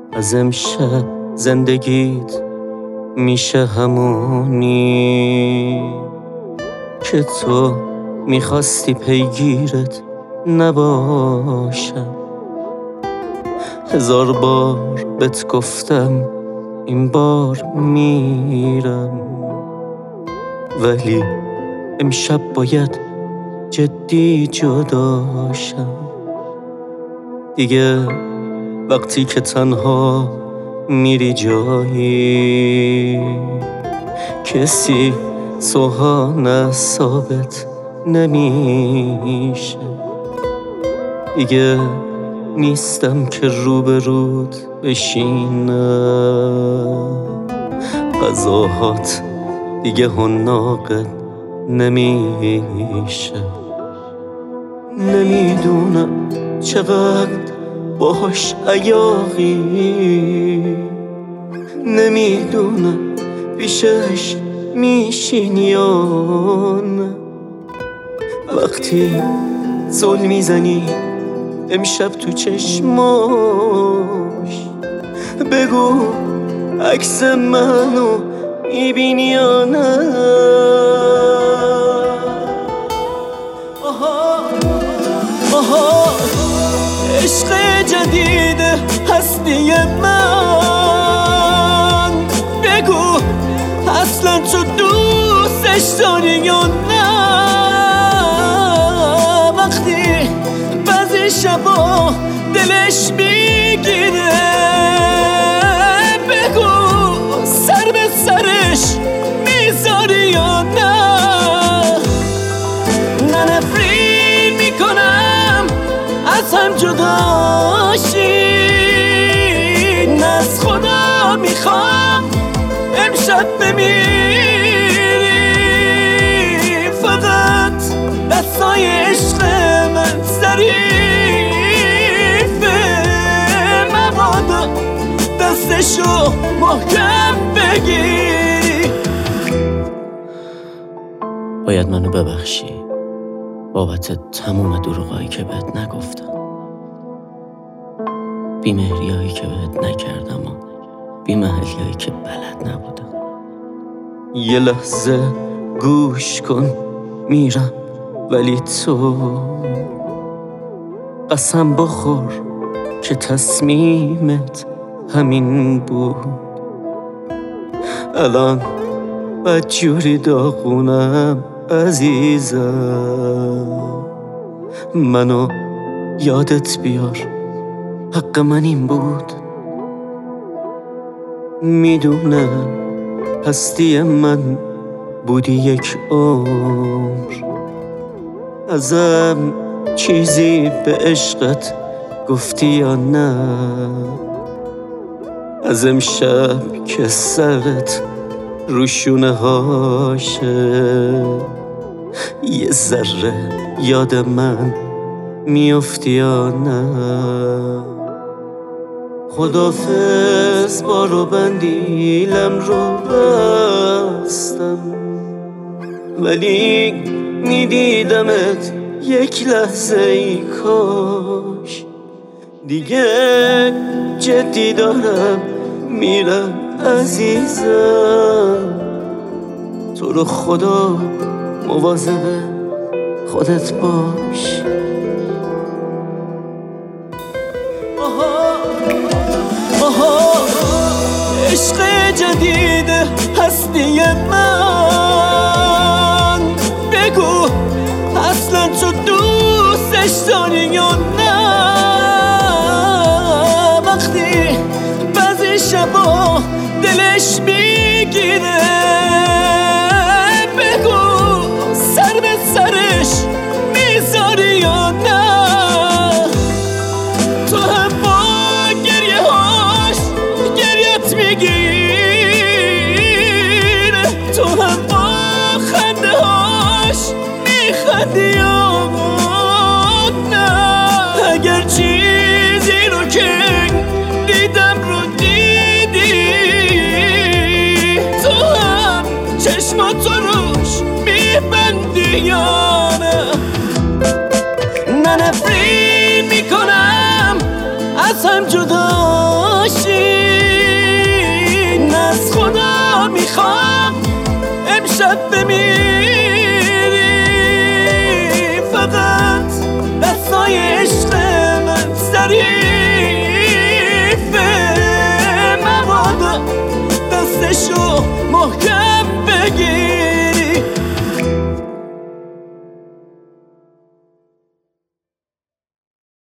از امشب زندگیت میشه همونی که تو میخواستی پیگیرت نباشم. 1000 بار بهت گفتم این بار میرم، ولی امشب باید جدی جداشم. دیگه وقتی که تنها میری جایی کسی سوهان ثابت نمیشه. دیگه نیستم که روبرود بشینم، غذاهات دیگه حناقت نمیشه. نمیدونم چقدر باهاش عیاقی، نمیدونم پیشش میشین یا نه. وقتی زل میزنی امشب تو چشماش، بگو عکس منو میبینی یا نه. آها عشق جدید هستی من، بگو اصلا تو دوستش داری یا نه. وقتی بعضی شبا دلش میگیره، بگو سر به سرش میذاری یا نه. نفرین میکنم از هم جداشی، از خدا میخوام امشب بمیری. فقط دستای عشق من ظریفه، مبادا دستشو محکم بگیری. باید منو ببخشی بابت تموم دروغایی که بهت نگفتم، بیمهریایی که بهت نکردم و بیمحلیایی که بلد نبودم. یه لحظه گوش کن میرم، ولی تو قسم بخور که تصمیمت همین بود. الان بدجوری داغونم عزیزم، منو یادت بیار، حق من این بود. میدونم هستی من بودی یک عمر، ازم چیزی به عشقت گفتی یا نه. از امشب که سرت روشونه هاشه، یه ذره یاد من میافتی یا نه. خدافظ بارو بندیلم رو بستم، ولی میدیدمت یک لحظه ای کاش. دیگه جدی دارم میرم عزیزم، تو رو خدا مواظب خودت باش. عشق جدید هستی من، بگو اصلا تو دوستش داری یا نه. وقتی بعضی شبا دلش میگیره، بگو سر به سرش میذاری یا نه. تو هم با گریه هاش گریت میگیره، تو هم با خنده هاش میخندی یا نه. اگر چیزی رو که دیدم رو دیدی، تو هم چشماتو روش میبندی یا نه. نفرین میکنم از هم جداشی، راحت بمیری، فقط دستای عشق من ظریفه، مبادا دستشو محکم